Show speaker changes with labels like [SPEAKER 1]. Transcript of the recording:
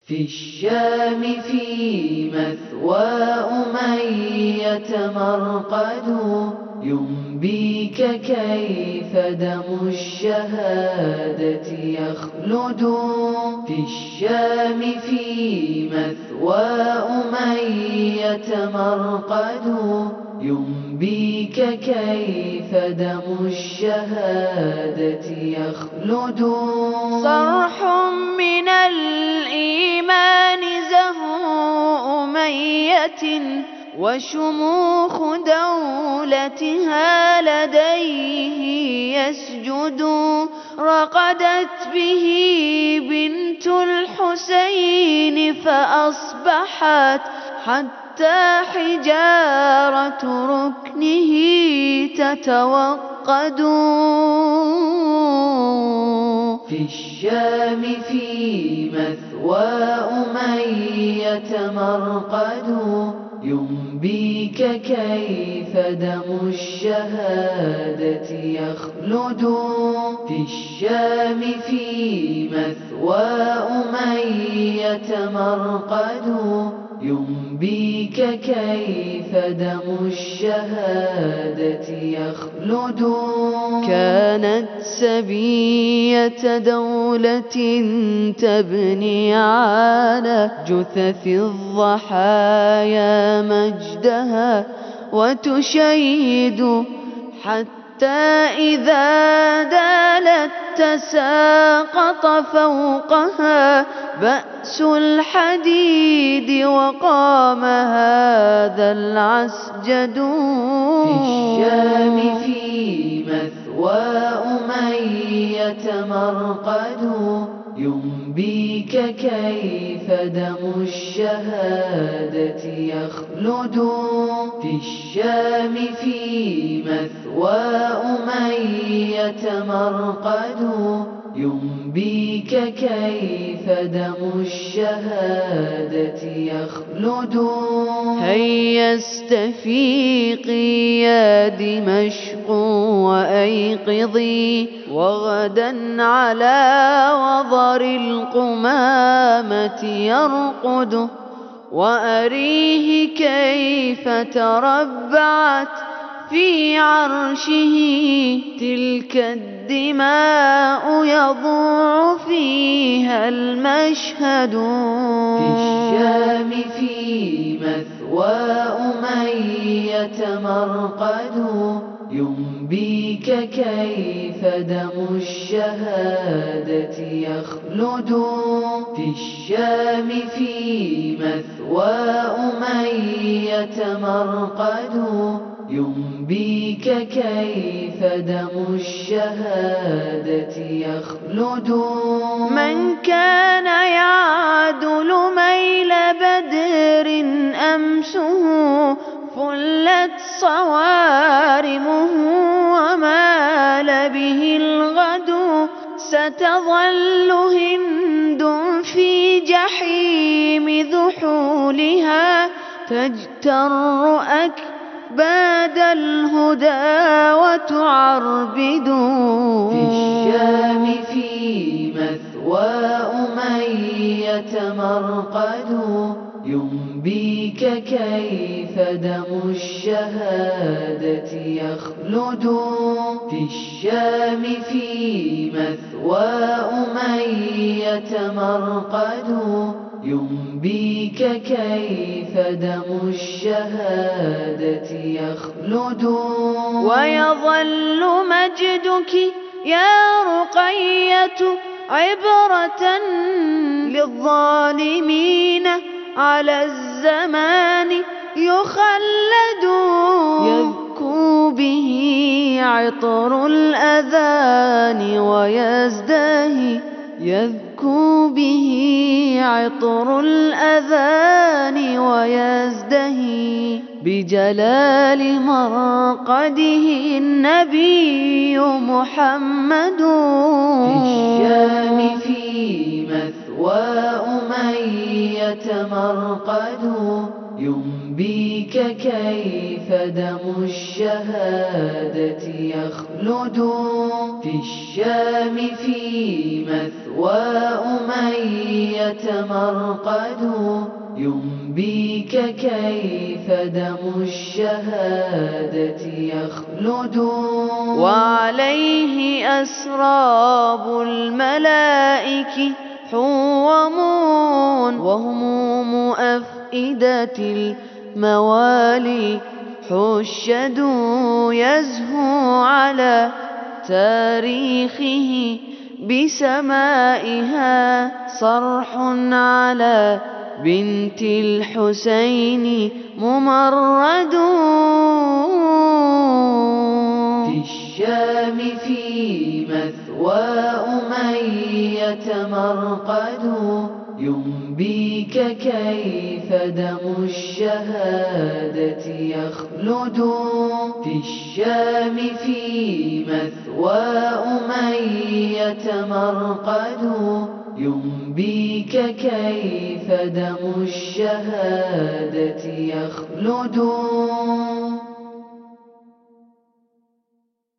[SPEAKER 1] في الشام في مثوى أمية مرقد ينبيك كيف دم الشهادة يخلد. في الشام في مثوى أمية مرقد ينبيك كيف دم الشهادة يخلد.
[SPEAKER 2] صرح من الإيمان زهو أمية وشموخ دولتها لديه يسجد. رقدت به بنت الحسين فأصبحت حتى حجارة ركنه تتوقد.
[SPEAKER 1] في الشام في مثوى أمية مرقد ينبيك كيف دم الشهادة يخلد. في الشام في مثوى أمية مرقد ينبيك كيف دم الشهادة يخلد.
[SPEAKER 2] كانت سبية دولة تبني على جثث الضحايا مجدها وتشيد، حتى إذا دالت تساقط فوقها بأس الحديد وقام هذا العسجد.
[SPEAKER 1] في الشام في مثوى أمية مرقد ينبيك كيف دم الشهادة يخلد. في الشام في مثوى أمية مرقد ينبيك كيف دم الشهادة يخلد.
[SPEAKER 2] هيا استفيقي يا دمشق وأيقظي، وغدا على وضر القمامة يرقد، وأريه كيف تربعت في عرشه تلك الدماء يضوع فيها المشهد.
[SPEAKER 1] في الشام في مثوى أمية مرقد ينبيك كيف دم الشهادة يخلد. في الشام في مثوى أمية مرقد ينبيك كيف دم الشهادة يخلد.
[SPEAKER 2] من كان يعدل ميل بدر أمسه فلت صوارمه ومال به الغد. ستظل هند في جحيم ذحولها تجتر أكباد الهدى وتعربد.
[SPEAKER 1] في الشام في مثوى أمية مرقد ينبيك كيف دم الشهادة يخلد. في الشام في مثوى أمية مرقد ينبيك كيف دم الشهادة يخلد.
[SPEAKER 2] ويظل مجدك يا رقية عبرة للظالمين على الزمان يخلد. يذكو به عطر الأذان ويزدهي، يذكو به عطر الأذان ويزدهي بجلال مرقده النبي محمد.
[SPEAKER 1] في الشام في مثوى أمية مرقد ينبيك كيف دم الشهادة يخلد. في في الشام في مثوى أمية مرقد ينبيك كيف دم الشهادة يخلد
[SPEAKER 2] وعليه أسراب الملائك حومون وهموم أفئدة الموالي حشد يزهو على تاريخه بسمائها صرح على بنت الحسين ممرد
[SPEAKER 1] في الشام في مثوى أمية مرقد ينبيك كيف دم الشهادة يخلد في الشام في مثوى أمية مرقد ينبيك كيف دم الشهادة يخلد